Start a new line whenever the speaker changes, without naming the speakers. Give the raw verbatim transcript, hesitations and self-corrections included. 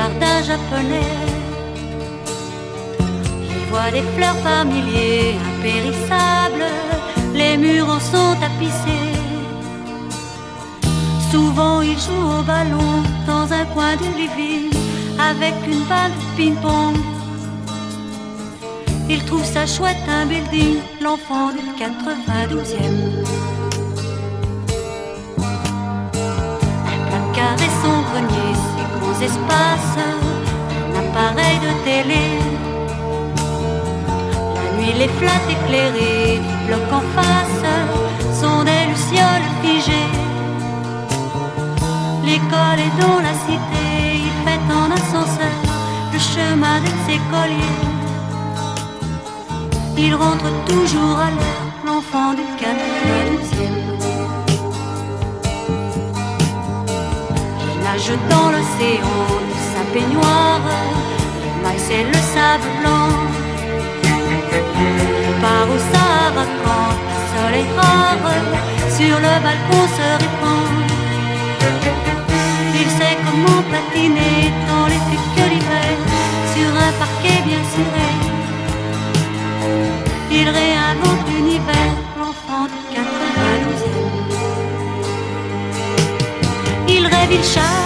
jardin japonais. Il voit des fleurs par milliers impérissables, les murs en sont tapissés. Souvent il joue au ballon dans un coin du living avec une balle de ping-pong. Il trouve ça chouette un building, l'enfant du quatre-vingt-douzième. Un placard et son grenier, ses grands espaces, un appareil de télé. La nuit les flattes éclairées du bloc en face sont des lucioles figées. L'école est dans la cité, il fait en ascenseur le chemin de ses colliers. Il rentre toujours à l'heure, l'enfant du quatre-vingt-douzième. Il nage dans l'océan de sa baignoire, le maïs et le sable blanc. Il part au Sahara quand le soleil rare sur le balcon se répand. Il sait comment patiner dans les pics que l'hiver sur un parquet bien ciré. Il réinvente l'univers, l'enfant du quatre-vingt-douzième. Il rêve, il chasse